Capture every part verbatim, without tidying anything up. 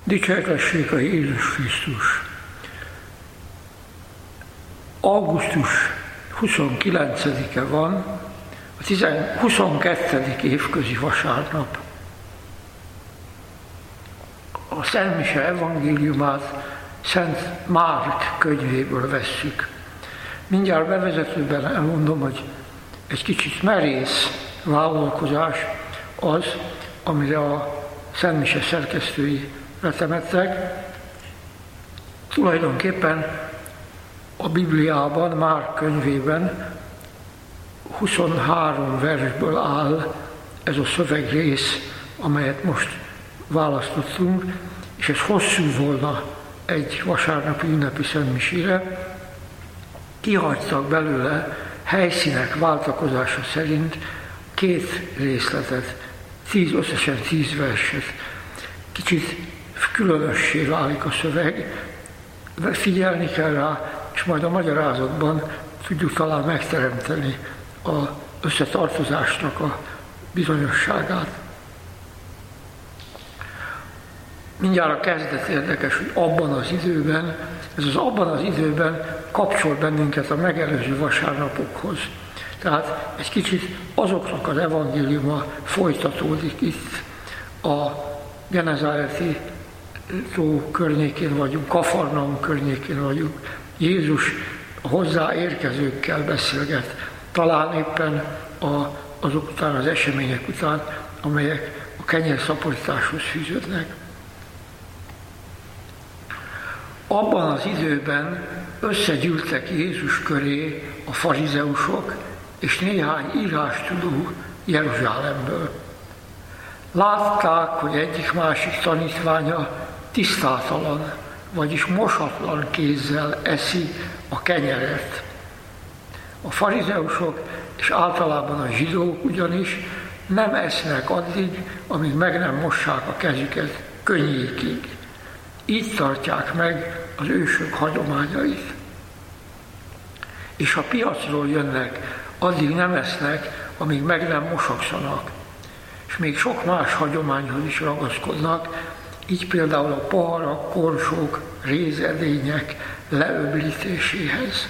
Dicsértessék a Jézus Krisztus! Augusztus huszonkilencedike van, a huszonkettő évközi vasárnap. A Szent Mise evangéliumát Szent Márk könyvéből vesszük. Mindjárt bevezetőben elmondom, hogy egy kicsit merész vállalkozás az, amire a Szent Mise szerkesztői retemettek. Tulajdonképpen a Bibliában, Márk könyvében huszonhárom versből áll ez a szövegrész, amelyet most választottunk, és ez hosszú volna egy vasárnapi ünnepi szentmisére. Kihagytak belőle helyszínek váltakozása szerint két részletet, tíz, összesen tíz verset. Kicsit különössé válik a szöveg, figyelni kell rá, és majd a magyarázatban tudjuk talán megteremteni az összetartozásnak a bizonyosságát. Mindjárt a kezdet érdekes, hogy abban az időben, ez az abban az időben kapcsol bennünket a megelőző vasárnapokhoz. Tehát egy kicsit azoknak az evangéliuma folytatódik itt. A Genezáreti tó környékén vagyunk, Kafarnaum környékén vagyunk. Jézus a hozzáérkezőkkel beszélget, talán éppen a, azok után, az események után, amelyek a kenyérszaporításhoz fűződnek. Abban az időben összegyűltek Jézus köré a farizeusok és néhány írástudó Jeruzsálemből. Látták, hogy egyik-másik tanítványa tisztátalan, vagyis mosatlan kézzel eszi a kenyeret. A farizeusok és általában a zsidók ugyanis nem esznek addig, amíg meg nem mossák a kezüket könnyékig. Így tartják meg az ősök hagyományait. És ha piacról jönnek, addig nem esznek, amíg meg nem mosakszanak. És még sok más hagyományhoz is ragaszkodnak, így például a poharak, korsók, rézedények leöblítéséhez.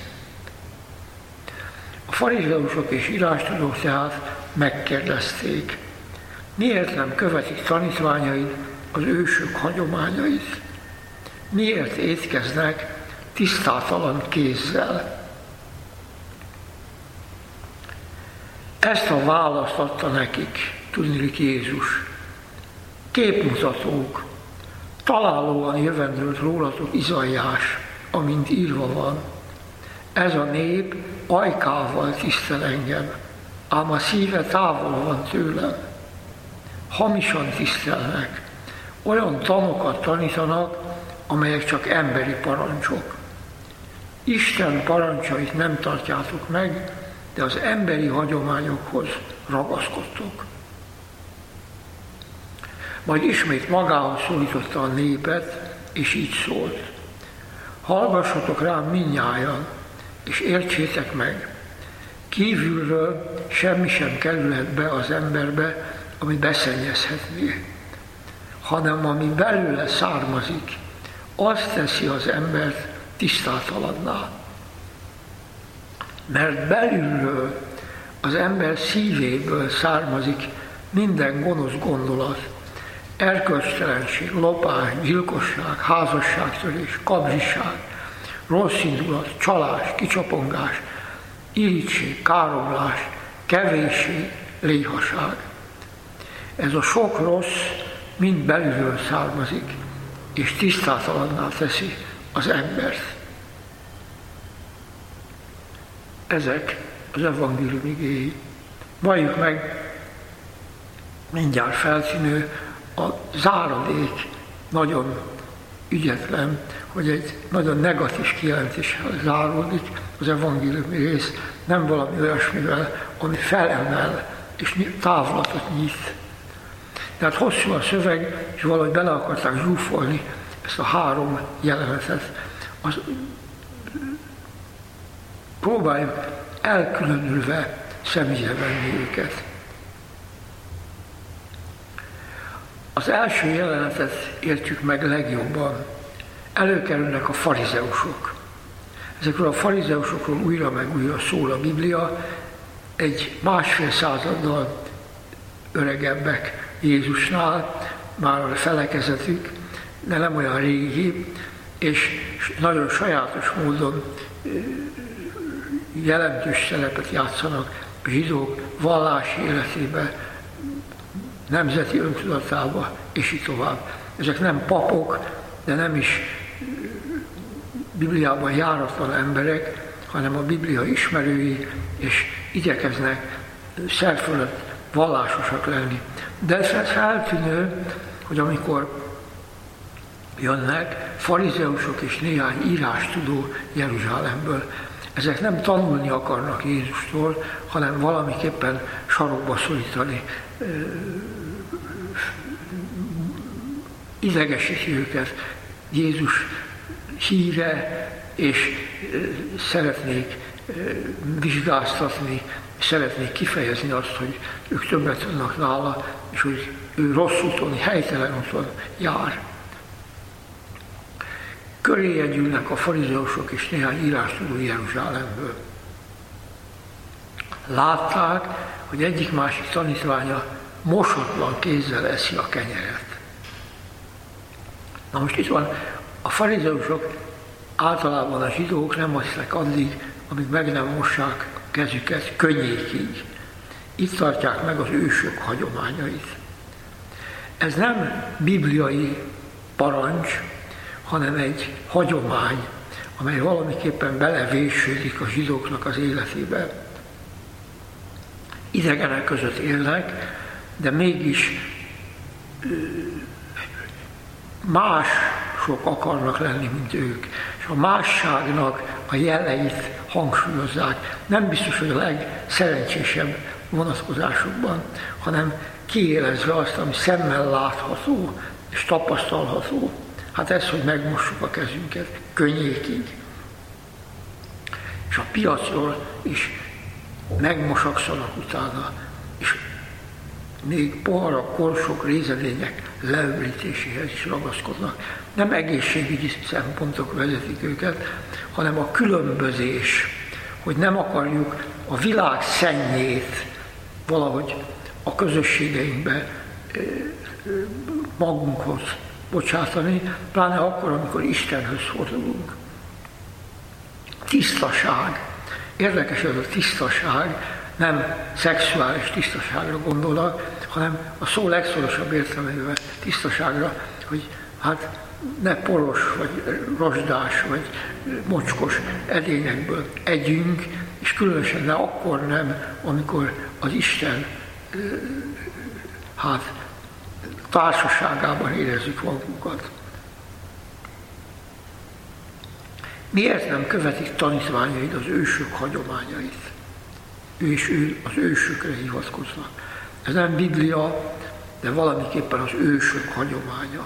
A farizeusok és írástudók tehát megkérdezték, miért nem követik tanítványaid az ősök hagyományait? Miért étkeznek tisztátalan kézzel? Ezt a választ adta nekik, tudniillik Jézus. Képmutatók, találóan jövendőlt rólatok Izaiás, amint írva van. Ez a nép ajkával tisztel engem, ám a szíve távol van tőlem. Hamisan tisztelnek, olyan tanokat tanítanak, amelyek csak emberi parancsok. Isten parancsait nem tartjátok meg, de az emberi hagyományokhoz ragaszkodtok. Majd ismét magához szólította a népet, és így szólt. Hallgassatok rám mindnyájan, és értsétek meg, kívülről semmi sem kerülhet be az emberbe, ami beszennyezhetné, hanem ami belőle származik, azt teszi az embert tisztátalanná. Mert belülről, az ember szívéből származik minden gonosz gondolat, erkölcstelenség, lopás, gyilkosság, házasságtörés, kabzsiság, rossz indulat, csalás, kicsapongás, irigység, káromlás, kevésség, léhaság. Ez a sok rossz mind belülről származik, és tisztátalanná teszi az embert. Ezek az evangélium igéi. Valljuk meg, mindjárt feltűnő, a záradék nagyon ügyetlen, hogy egy nagyon negatív kijelentéssel záródik az evangéliumi rész, nem valami olyasmivel, ami felemel és távlatot nyit. Tehát hosszú a szöveg, és valahogy bele akarták zsúfolni ezt a három jelenetet. Az, próbáljuk elkülönülve személyre venni őket. Az első jelenetet értjük meg legjobban. Előkerülnek a farizeusok. Ezekről a farizeusokról újra meg újra szól a Biblia, egy másfél századdal öregebbek Jézusnál, már a felekezetük, de nem olyan régi, és nagyon sajátos módon jelentős szerepet játszanak a zsidók vallási életébe, nemzeti öntudatába, és így tovább. Ezek nem papok, de nem is Bibliában járatlan emberek, hanem a Biblia ismerői, és igyekeznek szerfölött vallásosak lenni. De ez feltűnő, hogy amikor jönnek farizeusok és néhány írástudó Jeruzsálemből, ezek nem tanulni akarnak Jézustól, hanem valamiképpen sarokba szorítani, idegesíti őket Jézus híre, és szeretnék vizsgáztatni, szeretnék kifejezni azt, hogy ők többet tudnak nála, és hogy ő rossz úton, helytelen úton jár. Köréje gyűlnek a farizeusok és néhány írástudó Jeruzsálemből. Látták, hogy egyik-másik tanítványa mosatlan kézzel eszi a kenyeret. Na most itt van, a farizeusok általában a zsidók nem esznek addig, amíg meg nem mossák a kezüket könnyékig. Itt tartják meg az ősök hagyományait. Ez nem bibliai parancs, hanem egy hagyomány, amely valamiképpen belevésődik a zsidóknak az életébe. Idegenek között élnek, de mégis mások akarnak lenni, mint ők. És a másságnak a jeleit hangsúlyozzák. Nem biztos, hogy a legszerencsésebb vonatkozásokban, hanem kiélezve azt, ami szemmel látható és tapasztalható. Hát ez, hogy megmossuk a kezünket könnyékig. És a piacról is megmosakszanak utána, és még poharak, korsok, rézedények leöblítéséhez is ragaszkodnak. Nem egészségügyi szempontok vezetik őket, hanem a különbözés, hogy nem akarjuk a világ szennyét valahogy a közösségeinkbe magunkhoz bocsátani, pláne akkor, amikor Istenhöz fordulunk. Tisztaság. Érdekes ez a tisztaság, nem szexuális tisztaságra gondolnak, hanem a szó legszorosabb értelmében tisztaságra, hogy hát ne poros, vagy rozsdás, vagy mocskos edényekből együnk, és különösen ne akkor nem, amikor az Isten hát társaságában érezzük magunkat. Miért nem követik tanítványaid az ősök hagyományait? Ő és ő az ősökre hivatkoznak. Ez nem Biblia, de valamiképpen az ősök hagyománya.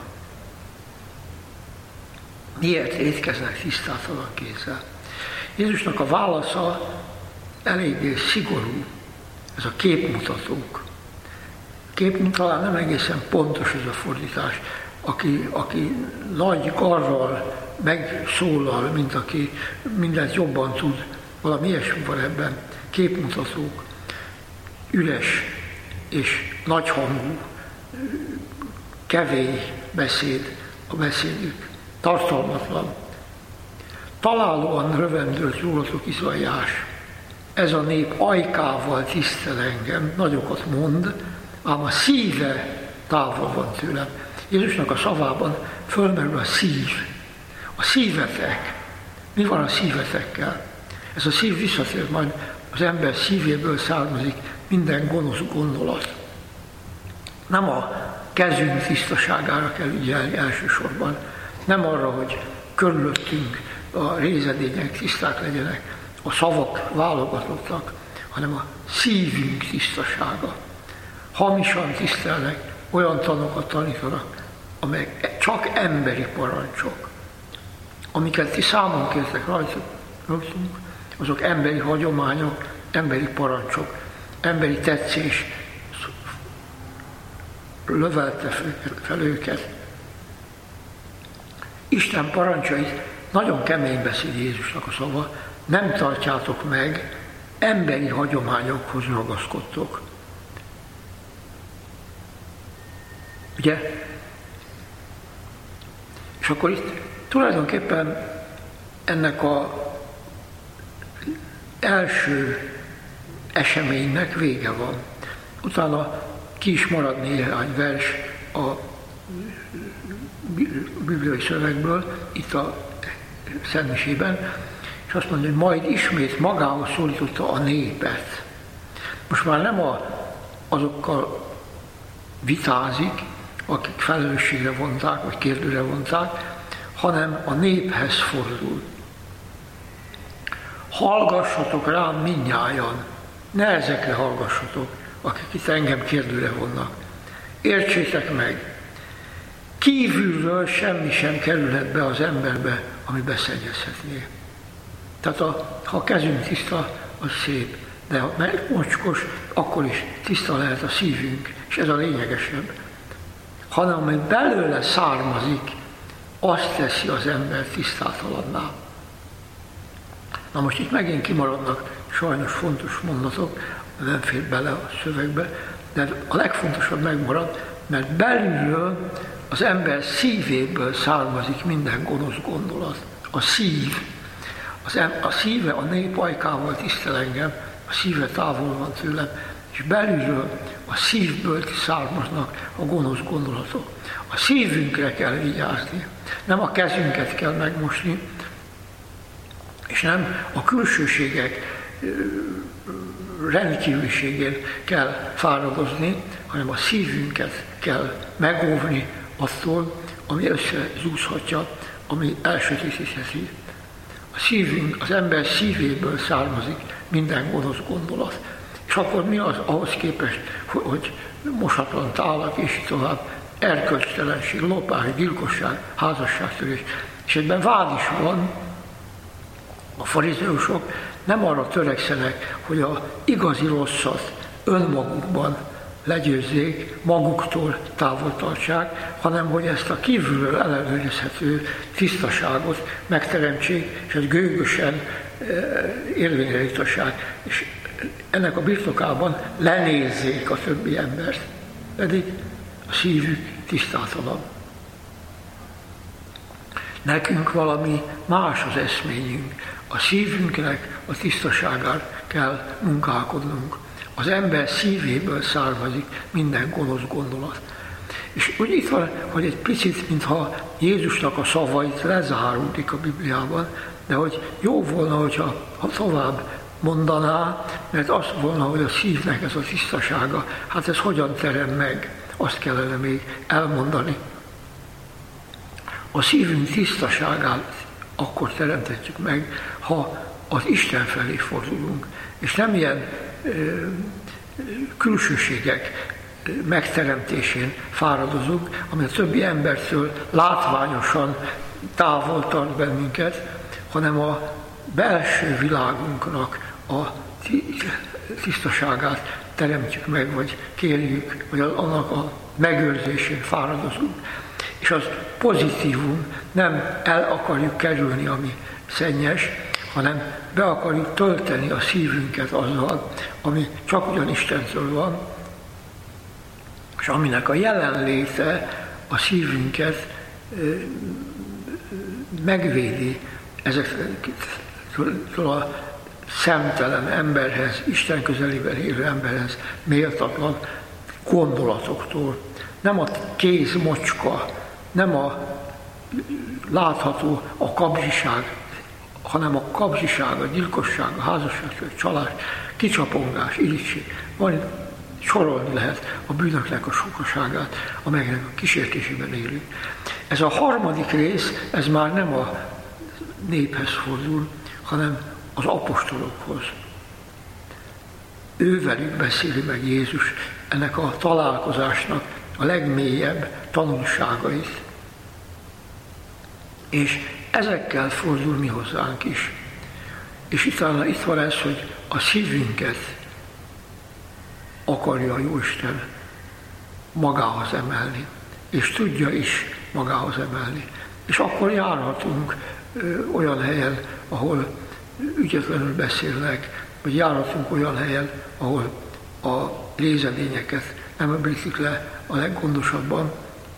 Miért étkeznek tisztátalan kézzel? Jézusnak a válasza eléggé szigorú. Ez a képmutatók. Kép talán nem egészen pontos ez a fordítás. Aki, aki nagy karral megszólal, mint aki mindent jobban tud, valami ilyesmi van ebben. Képmutatók, üres és nagyhangú, kevély beszéd a beszédük, tartalmatlan. Találóan rövendőlt rólatok Izaiás. Ez a nép ajkával tisztel engem, nagyokat mond, ám a szíve távol van tőlem. Jézusnak a szavában fölmerül a szív. A szívetek. Mi van a szívetekkel? Ez a szív visszatér, majd az ember szívéből származik minden gonosz gondolat. Nem a kezünk tisztaságára kell ügyelni elsősorban, nem arra, hogy körülöttünk a rézedények tiszták legyenek, a szavak válogatottak, hanem a szívünk tisztasága. Hamisan tisztelnek, olyan tanokat tanítanak, amelyek csak emberi parancsok. Amiket ti számon kértek rajtunk, azok emberi hagyományok, emberi parancsok, emberi tetszés lövelte fel őket. Isten parancsait nagyon kemény beszél Jézusnak a szava, nem tartjátok meg, emberi hagyományokhoz ragaszkodtok. Ugye? És akkor itt tulajdonképpen ennek az első eseménynek vége van. Utána ki is marad néhány vers a bibliai szövegből, itt a Szentmisében, és azt mondja, hogy majd ismét magához szólította a népet. Most már nem a, azokkal vitázik, akik felelősségre vonták, vagy kérdőre vonták, hanem a néphez fordul. Hallgassatok rám mindnyájan, ne ezekre hallgassatok, akik itt engem kérdőre vonnak. Értsétek meg, kívülről semmi sem kerülhet be az emberbe, ami beszennyezhetné. Tehát a, ha a kezünk tiszta, az szép, de ha mocskos, akkor is tiszta lehet a szívünk, és ez a lényegesebb. Hanem ami belőle származik, azt teszi az ember tisztátalanná. Na most itt megint kimaradnak sajnos fontos mondatok, nem fér bele a szövegbe, de a legfontosabb megmarad, mert belülről az ember szívéből származik minden gonosz gondolat. A szív. Az em- a szíve a nép ajkával tisztel engem, a szíve távol van tőlem, és belülről a szívből származnak a gonosz gondolatok. A szívünkre kell vigyázni, nem a kezünket kell megmosni, és nem a külsőségek rendkívüliségén kell fáradozni, hanem a szívünket kell megóvni attól, ami összezúzhatja, ami elsötétítheti. A szívünk, az ember szívéből származik minden gonosz gondolat. És akkor mi az ahhoz képest, hogy mosatlan tálak, és így tovább, erkölcstelenség, lopás, gyilkosság, házasságtörés. És ebben vád is van. A farizeusok nem arra törekszenek, hogy a igazi rosszat önmagukban legyőzzék, maguktól távol tartsák, hanem hogy ezt a kívülről ellenőrizhető tisztaságot megteremtsék, és ezt gőgösen érvényre jutassák, és ennek a birtokában lenézzék a többi embert, pedig a szívük tisztátalan. Nekünk valami más az eszményünk, a szívünknek a tisztaságát kell munkálkodnunk. Az ember szívéből származik minden gonosz gondolat. És úgy itt van, hogy egy picit, mintha Jézusnak a szavait lezáródik a Bibliában, de hogy jó volna, hogyha ha tovább mondaná, mert azt volna, hogy a szívnek ez a tisztasága, hát ez hogyan terem meg, azt kellene még elmondani. A szívünk tisztaságát akkor teremtetjük meg, ha az Isten felé fordulunk, és nem ilyen ö, külsőségek megteremtésén fáradozunk, ami a többi embertől látványosan távol tart bennünket, hanem a belső világunknak a tisztaságát teremtjük meg, vagy kérjük, vagy annak a megőrzésén fáradozunk. És az pozitívum, nem el akarjuk kerülni, ami szennyes, hanem be akarjuk tölteni a szívünket azzal, ami csak ugyan Istentől van, és aminek a jelenléte a szívünket megvédi ezektől a szemtelen emberhez, Isten közelében élő emberhez méltatlan gondolatoktól. Nem a kézmocska, nem a látható a kabzsiság, hanem a kabzsiság, a gyilkosság, a házasság, a csalás, kicsapongás, irigység. Van, sorolni lehet a bűnöknek a sokaságát, amelynek a kísértésében élünk. Ez a harmadik rész, ez már nem a néphez fordul, hanem az apostolokhoz. Ővelük beszéli meg Jézus ennek a találkozásnak a legmélyebb tanulságait. És ezekkel fordul mi hozzánk is. És utána itt van ez, hogy a szívünket akarja a Jóisten magához emelni, és tudja is magához emelni. És akkor járhatunk ö, olyan helyen, ahol ügyetlenül beszélnek, vagy járhatunk olyan helyen, ahol a lézedényeket nem öblítik le a leggondosabban,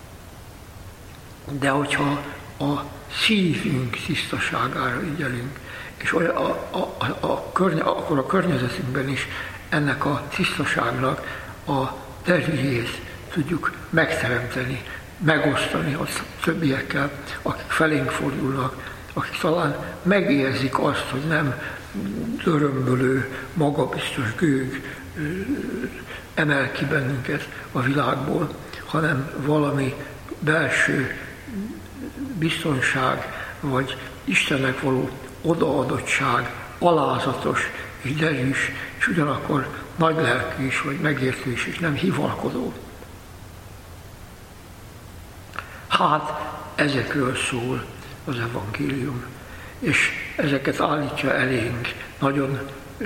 de hogyha a szívünk tisztaságára ügyelünk, és a, a, a, a környe, akkor a környezetünkben is ennek a tisztaságnak a derűjét tudjuk megteremteni, megosztani a többiekkel, akik felénk fordulnak, akik talán megérzik azt, hogy nem dörömbölő, magabiztos gőg emel ki bennünket a világból, hanem valami belső biztonság, vagy Istennek való odaadottság, alázatos és derűs, és ugyanakkor nagy lelkű is, vagy megértő is, és nem hivalkodó. Hát ezekről szól az evangélium, és ezeket állítja elénk nagyon ö,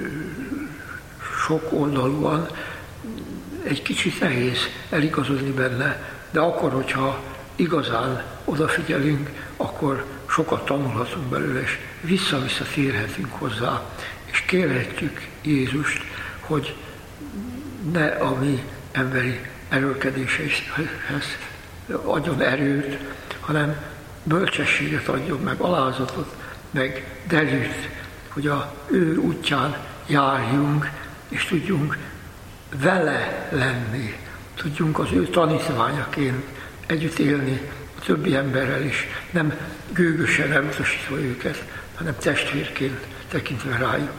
sok oldalúan. Egy kicsit nehéz eligazodni benne, de akkor, hogyha igazán odafigyelünk, akkor sokat tanulhatunk belőle, és vissza-vissza térhetünk hozzá, és kérhetjük Jézust, hogy ne a mi emberi erőlkedéshez adjon erőt, hanem bölcsességet adjon, meg alázatot, meg derűt, hogy a ő útján járjunk, és tudjunk vele lenni, tudjunk az ő tanítványaként együtt élni a többi emberrel is, nem gőgösen elutasítva őket, hanem testvérként tekintve rájuk.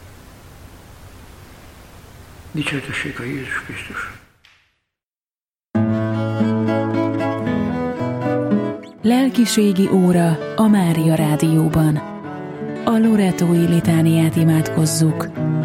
Dicsőtessék a Jézus Krisztus! Lelkiségi óra a Mária Rádióban. A loretói litániát imádkozzuk.